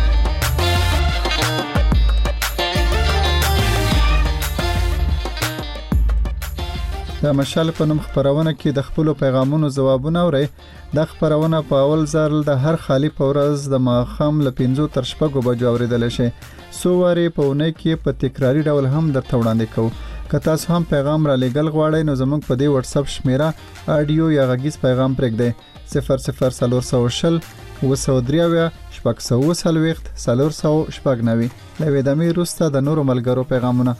د مشال په نوم خبرونه کې د خپل پیغامونو ځوابونه اوري د خبرونه په اول ځل د هر خالی په ورځ د ماخام ل پنځو تر شپږو بجو اوریدل شي سوواري په ونه کې په تکراری ډول هم درته وړاندې کوو که تاسو هم پیغام را لېږل غواړئ نو زموږ په دې واتس اپ شمیره اډیو یا غږیز پیغام پرېږدئ صفر صفر څلور سوه شل اووه سوه درې اویا شپږ سوه اووه څلوېښت څلور سوه شپږ نوي له یوې دمې وروسته د نورو ملګرو پیغامونه.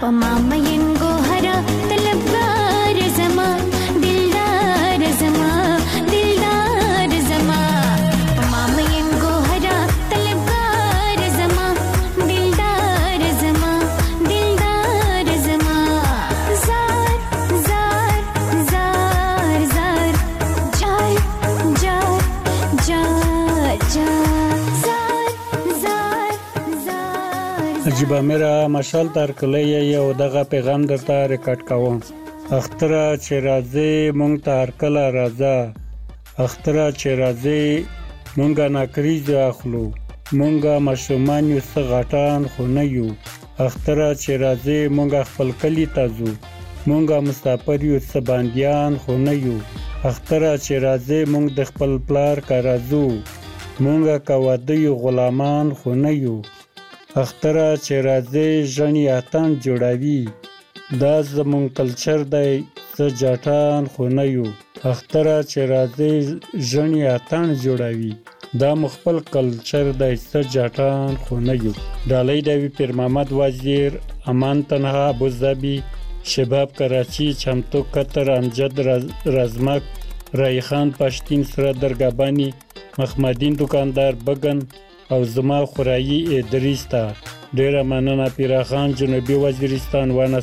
पमा मयन गोहरा तलबगार जमा दिलदार जमा दिलदार जमा पमा मयन गोहरा तलबगार जमा दिलदार जमा दिलदार जमा जार जार जार जार जार जार जार जार जार जार عجیبه میرا مشال تر کلی یو دغه پیغام درته ریکارډ کوم. اختره چې راځي مونږ ته هر کله راځه، اختره چې راځي مونږه ناکریز اخلو، مونږه ماشومان یو څه غټان خو نه یو. اختره چې راځي مونږه خپل کلی ته ځو، مونږه مسافر یو څه باندیان خو نه یو. اختره چې راځي مونږ د خپل پلار کره ځو، مونږه که واده یو غلامان خو نه یو. اختره چې راځي ژڼې اتڼ جوړوي، دا زمونږ کلچر دی څه جاټان خو نه یو. اختره چې راځي ژڼې اتڼ جوړوي، دا مو خپل کلچر دی څه جاټان خو نه یو. ډالۍ دوي پیر محمد وزیر، امان تنها ابوظبي، شباب کراچی، چمتو قطر، امجد رزمک، رایخان پشتین، سره درگابانی، محمدین دکاندار بگن او زما خورایی ادریس ته ډیره مننه. پیراخان جنوبي وزیرستان ونه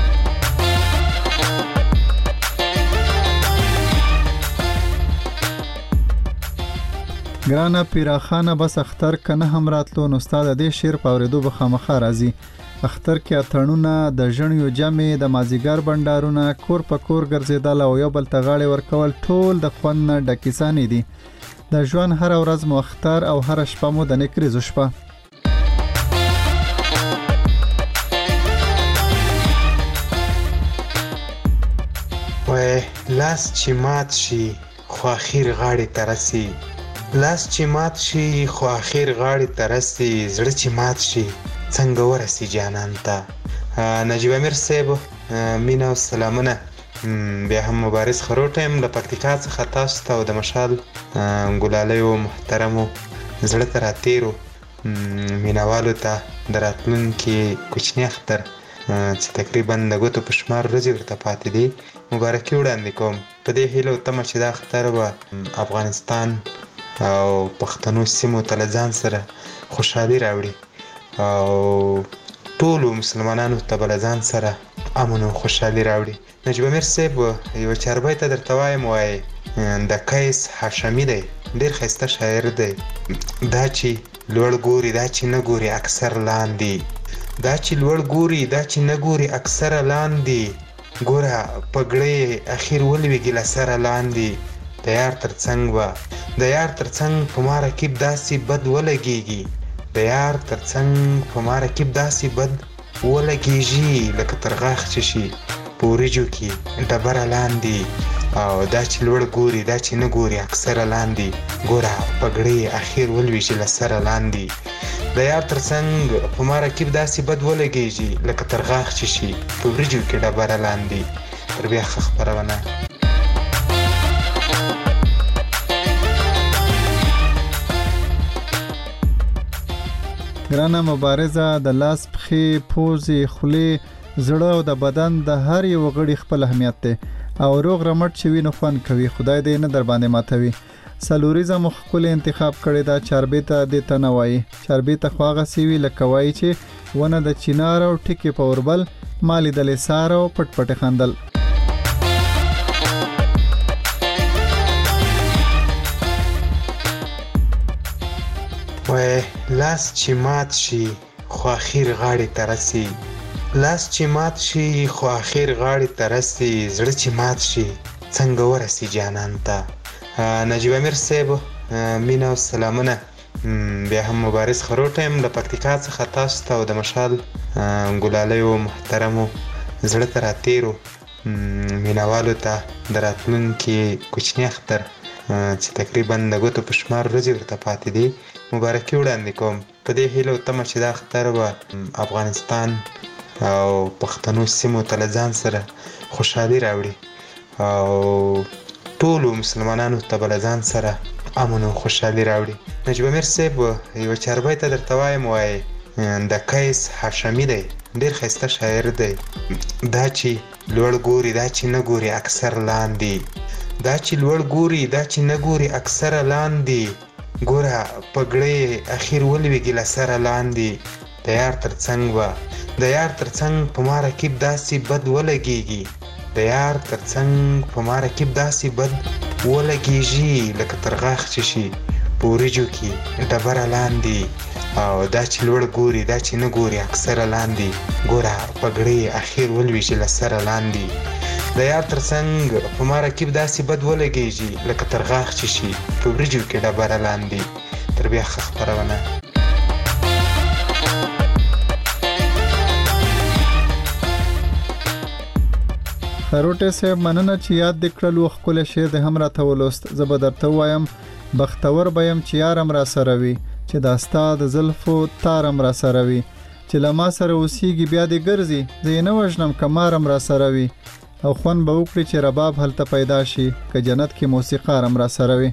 ګرانه پیراخانه بس اختر کنه هم راتلو نو استاد دې شعر پاوریدو به خامخا راځي. اختر کې اتړونه د ژڼیو جمع د مازیګر بندارونه کور په کور ګرځیدل او یو بل ته غاړې ورکول ټول د خوند نه ډکیسانې دي. د ژوند هر ورځ مو اختر او هر شپه مو د نکریزو شپه. وای لاس چې مات شي خو اخر غاړې ته رسي، لاس چې مات شي خو اخر غاړې ته رسي، زړه چې مات شي څنګه ورسي جانان ته. نجیب امیر صاحب مینا او سلامونه. بیا هم مبارز خروټم د پکتیکا څخه تاسو ته او د مشال ګلالیو محترمو زړه ته راتیرو مینوالو ته د راتلونکي کوچني اختر چې تقریبا د ګوتو په شمار ورځې ورته پاتې دي مبارکي وړاندې کوم. په دې هیله او تمه چې دا اختر به افغانستان او پښتنو سیمو ته له ځان سره خوشحالي راوړي او ټولو مسلمانانو ته به له ځان سره امن او خوشحالي راوړي. نجیب امیر صاحب یو چاربای ته درته وایم، وایي د قیس هاشمي دی، ډېر ښایسته شاعر دی. دا چې لوړ ګوري دا چې نه ګوري اکثر لاندې، دا چې لوړ ګوري دا چې نه ګوري اکثر لاندې، ګوره پګړۍ اخیر ولویږي له سره لاندې. د یار تر څنګ به د یار تر څنګ په ما رقیب داسې بد ولګېږي، د یار تر څنګ په ما رقیب داسې بد ولګېږي لکه تر غاښ چې شي په وریجو کې ډبره لاندې. او دا چې لوړ ګوري دا چې نه ګوري اکثره لاندې، ګوره پګړۍ اخیر ولویږي له سره لاندې. د یار تر څنګ په ما رقیب داسې بد ولګېږي لکه تر غاښ چې شي په وریجو کې ډبره لاندې. تر بیا ښه خپرونه. ګرانه مبارزه د لاس پخې پوزې خولې زړه او د بدن د هر یو غړي خپل اهمیت دی او روغ رمټ چې وینو خوند کوي. خدای دې نه در باندې ماتوي. سلوریزه مخ کول انتخاب کړی دا چاربیته د تنوي چاربیته خواغه سیوی لکوي چې ونه د چینار او ټکی په اوربل مالی د لسار او پټ پټ خندل. وای لاس چې مات شي خو اخر غاړې ته رسي، لاس چې مات شي خو اخر غاړې ته رسي، زړه چې مات شي څنګه ورسي جانان ته. نجیب امیر صاحب مینا او سلامونه. بیا هم مبارز خروټم د پکتیکا څخه تاسو ته او د مشال ګلالیو محترمو زړه ته راتیرو مینوالو ته د راتلونکي کوچني اختر چې تقریبا د ګوتو په شمار ورځې ورته پاتې دي مبارکي وړاندې کوم. په دې هیله او تمه چې دا اختر به افغانستان او پښتنو سیمو ته له ځان سره خوشحالي راوړي او ټولو مسلمانانو ته به له ځان سره امن او خوشحالي راوړي. نجیب امیر صاحب یو چاربای ته درته وایم، وایي د قیس هاشمی دی، ډیر ښایسته شاعر دی. دا چې لوړ ګوري دا چې نه ګوري اکثر لاندې، دا چې لوړ ګوري دا چې نه ګوري اکثر لاندې، ګوره پګړې اخیر ولویږي له سره لاندې. د یار تر څنګ به د یار تر څنګ په ما رقیب داسې بد ولګېږي، د یار تر څنګ په ما رقیب داسې بد ولګېږي لکه تر غاښ چې شي په وریجو کې ډبره لاندې. او دا چې لوړ ګوري دا چې نه ګوري اکثره لاندې، ګوره پګړې اخیر ولویږي له سره لاندې. د یار تر څنګ په ما رقیب داسې بد ولګېږي لکه تر غاښ چې شي په وریجو کې ډبره لاندې. تر بیا ښه خپرونه. خروټه صاحب مننه چې یاد د کړلو خپل شعر د هم راته ولوست. زه به درته وایم بختور بیم چې یارم را سره وي، چې دا ستا د زلفو تارم را سره وي، چې له ما سره اوسیږي بیا دې ګرځي، زه یې نه وژنم که مارم را سره وي، او خوند به وکړي چې رباب هلته پیدا شي که جنت کې موسیقارم را سره وي.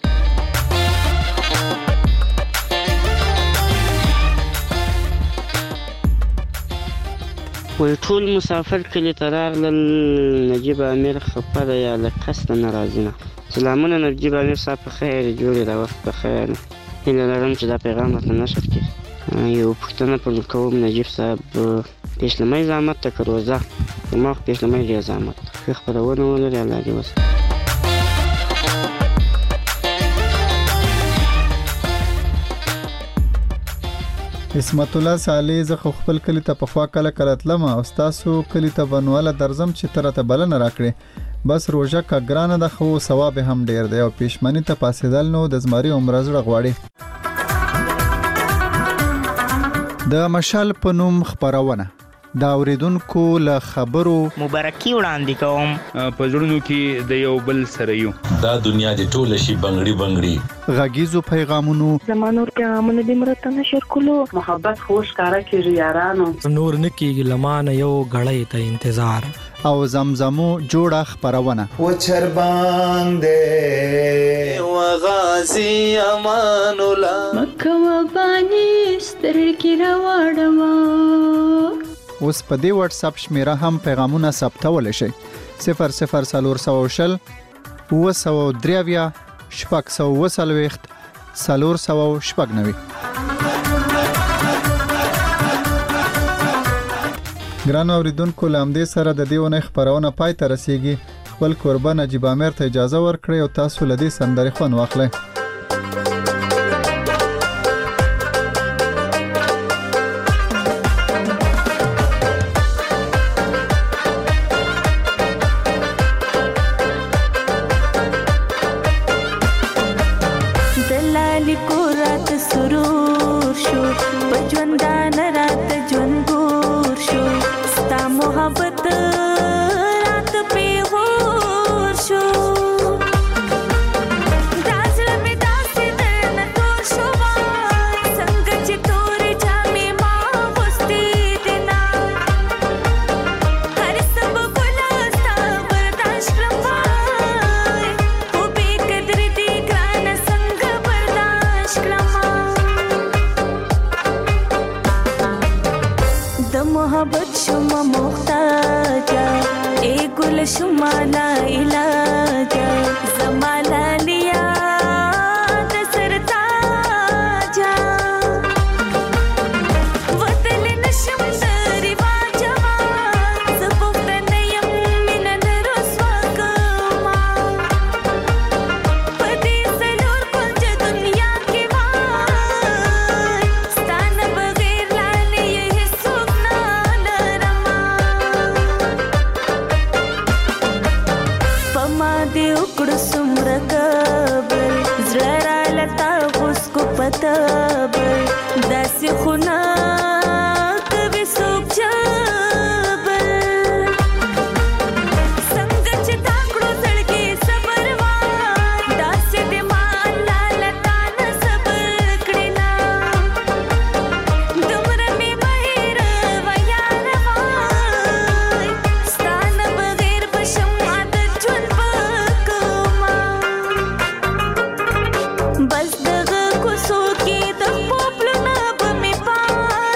وی ټول مسافر کلی ته راغلل، نجیب امیر خفه ده یا له قصده نه راځي نه. سلامونه نجیب امیر صاحب، په خیر جوړې د وخت په خیر. هیله لرم چې دا پیغام راته نشر کړي. یو پوښتنه پر کوم نجیب صاحب، پیشلمی زحمت ته که روزه؟ په ما خو پیشلمی ډېر زحمت ده. ښه خپرونه ولري، الله دې وسه. اسمت الله صالح، زه خو خپل کلی ته پخوا کله کله تلم او ستاسو کلی ته بنواله درځم چې ته راته بلنه راکړې. بس روژه که ګرانه ده خو ثواب هم ډېر دی او پیشمني ته پاسېدل نو د زمري عمره زړه غواړي. د مشال په نوم خپرونه دا اوریدونکو له خبرو مبارکي وړاندې کوم. په زړونو کې د یو بل سره یو، دا دنیا د ټول شي بنگړي بنگړي. غږیزو پیغامونو زمانور پیغامونه د مرته نشر کولو، محبت خوش کارا کیږي یارانو، نور نکیږي لمانه یو غړې ته انتظار، او زمزمو جوړه خپرونه و چربان دې و غازی امان الله مکه و بانی سترګې راوړما. اوس په دې واتس اپ شمیره هم پیغامونه ثبتول شي. صفر صفر سلور سو شل و سو دریویا شپږ سو وسلويخت سلور سو شپږ نوي. ګران اوریدونکو، لامدې سره د دیونه خبرونه پای ته رسیږي. خپل قربان نجیب امیر ته اجازه ورکړئ او تاسو لدی سندري خون واخلئ. دلالی کو رات سرور شو پجوندان رات جونګور شو ستا محبت رات په غور شو داسل می داسې دن تور شو څنګه چې تور جامې ما غوستې دینا هر سب ګلا ستا برداشت کړم او به قدر دې ګران څنګه برداشت کړم. د محبت شما محتاجا اے گل شما لا علاجا زمالا لیا د سرتاجا وتل نشم دری واجما زبوت نیم من رسوا کما پدې سلور کنج دنیا کې وای ستان بغیر لاله یې سونا لرما پما دې وکړ سمر کبل زړه را لتا اوس کو پتبل داسې خنا کوي سوک جبل څنګه چې تا کړو زړګي صبر وای داسې دې ما الله لتا نه صبر کړینا دومره مې مهر ویار وای ستان بغیر بشم عادت ژوند وکما بس دغه کوڅو کې د پوپلو نه به مې پای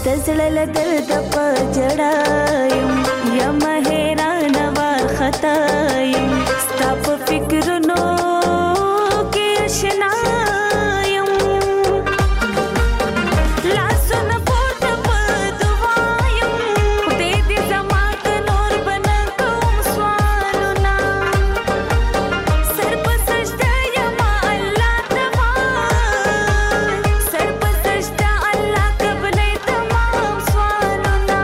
د زړه له درده په جړایم یم حیرانه وارخطا یم ستا په فکرونو کې اشنا یم لاسونه پورته په دعا یم خدای دې زما د نور به نه کوم سوالونه سر په سجده یم الله ته وای سر په سجده الله قبلې تمام سوالونه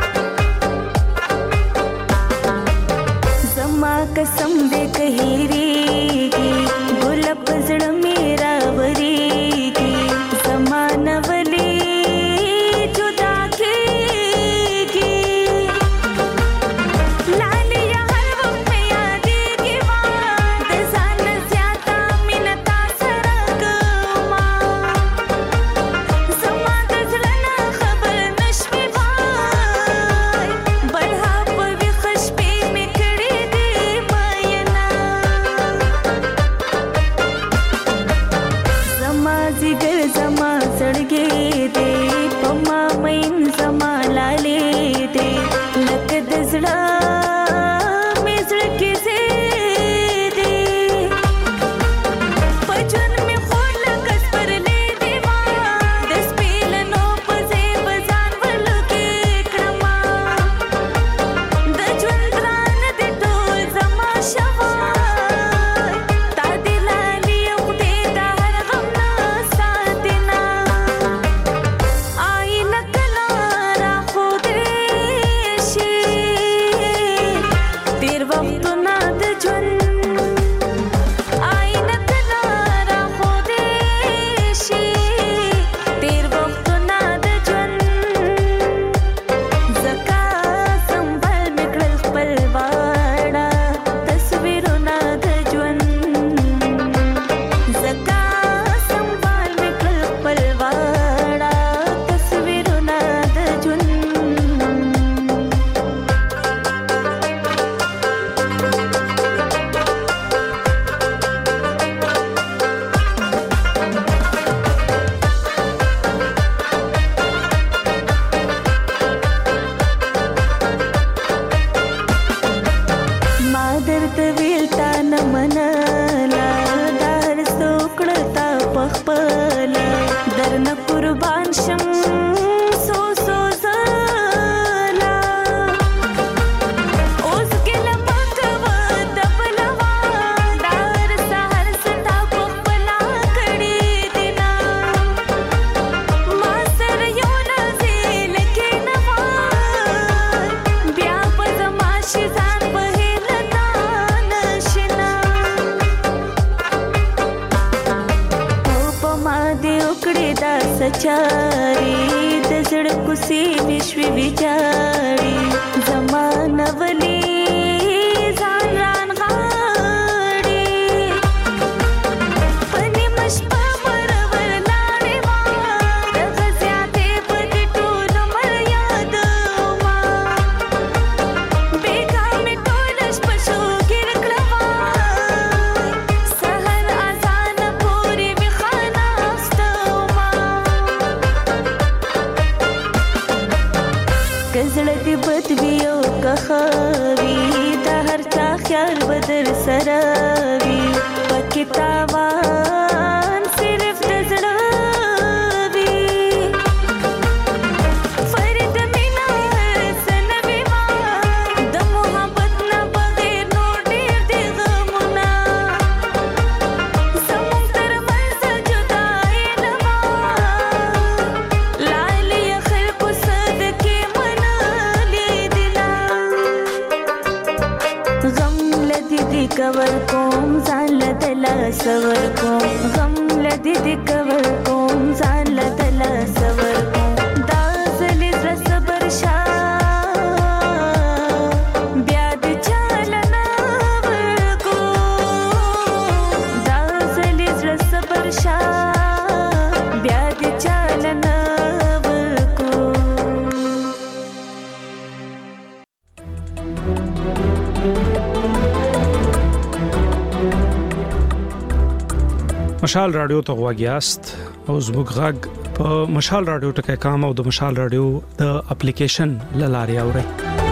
زما قسم دې که هېرېږي ګله په زړه مې راورېږي زما نه ولې جدا کېږي لاليه هر وخت مې یادېږي ما د ځان نه زیاته مینه تا سره کومه زما د زړه نه خبر نه شوې وای بلها په ویښه شپې مې کړې دي میینه زما ځیګر زما زړګی دی په ما مین زما لالې دی لکه د زړه مې زړه کې ځای دی په ژوند مې خور لکه سپرلی دی ما د سپېلنو په ځای به ځان ولګې کړمه د ژوند ګرانه دې ټول زما شوی تا دې لالي خدای د هر غم نه ساتي نه آینه کله راښودلی شي تېر وختونه د ژوند آینه کله راښودلی شي تېر وختونه د ژوند ځکه سنبال مې کړل خپل واړه تصویرونه د ژوند ځکه سنبال مې کړل خپل واړه تصویرونه د ژوند ما درته ویل تا نه منله دا هر څه وکړه تا پخپله درنه قربان شم څو څو ځله اوس ګیله مه کوه د بله وا دا هر څه هر څه تا پخپله کړي دي نه ما سره یو نازېله کښېنه وای بیا به زما شي ځان په هیله تا نشنه او په ما دې وکړې دا سچارې د زړه کوڅې مې شوې ویجاړې زما نه ولې ځان رانغاړې په نیمه شپه مرور لاړې ما دغه زیاتې په دې ټول عمر یادومه بېګا مې ټوله شپه شوګیر کړه وای سحر اذانه پورې ویښه ناسته ومه که زړه دې بد وي او که ښه وي د هر چا خیال به در سره وي پکې تاوان صرف د زړه وي فرید مینه هر څه نه وي ما د محبت نه بغیر نور ډېر دي غمونه زموږ تر منځ جدایي نه وه لالي خلکو صدقې منلې دي نه غم له دې دې کور کوم ځان له د لاسه ورکوم غم له دې دې کور کوم ځان له د لاسه ورکوم دا ځلې زړه صبر شه بیا دې چاله نه ورکوم دا ځلې زړه صبر شه بیا دې چاله نه ورکوم مشال رادیو ته غواګیاست او زموږ غږ په مشال رادیو ټکي کام او د مشال رادیو د اپلیکیشن لاري اوري.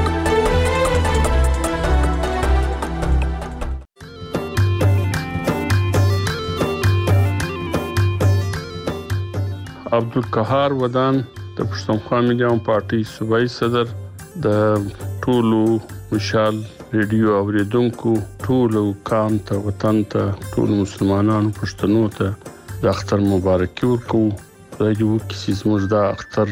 عبدالقهار ودان د پښتونخوا میډیام پارټي صوبایي صدر د ټولو مشال ریډیو اوریدونکو ټولو قام ته وطن ته ټولو مسلمانانو پښتنو ته د اختر مبارکي ورکوو. خدای دې وکړي چې زموږ دا اختر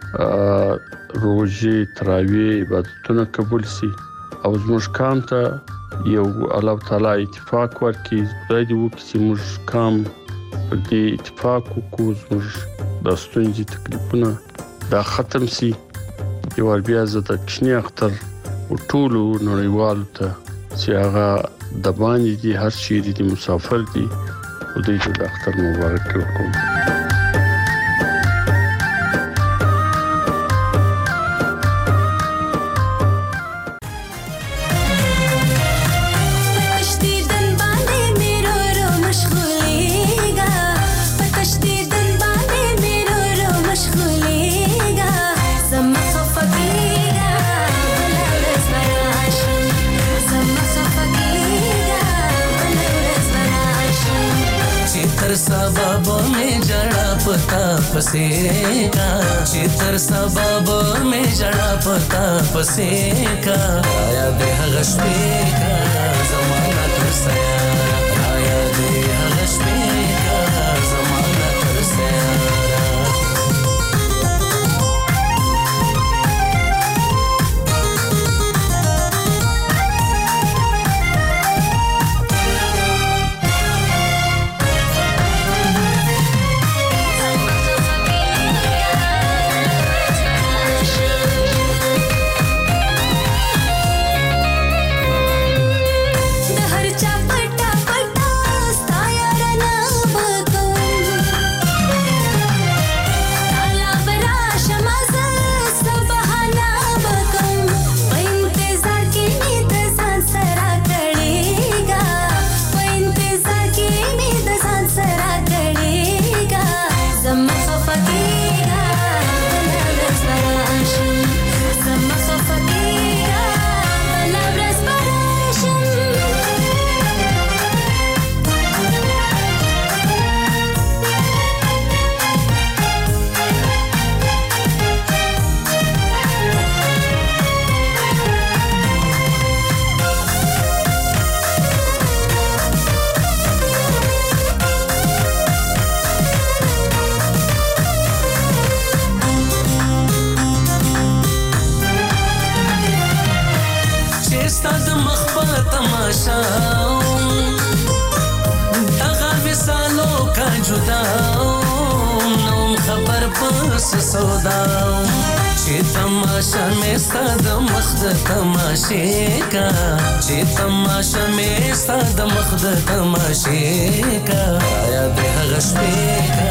روژې تراویح عبادتونه قبول شي او زموږ قام ته یو الله تعالی اتفاق ورکړي. خدای دې وکړي چې موږ قام په دې اتفاق وکړو، زموږ د ستونزې تکلیفونه دا ختم شي. یو ور بیا زه د کشنی اختر ټولو نړیوالو ته چې هغه د باندې دي هر چیرې دي مسافر دي او دوی ته د اختر مبارک وکړم. सबब में जड़ा पता पसेगा, चितर सबब में जड़ा पता पसेगा, आया देह गश्मे का ज़माना तरसया, आया देह गश्मे का ज़माना तरसया. तमाशा में साद मखद तमाशे का आया देह गश्मे का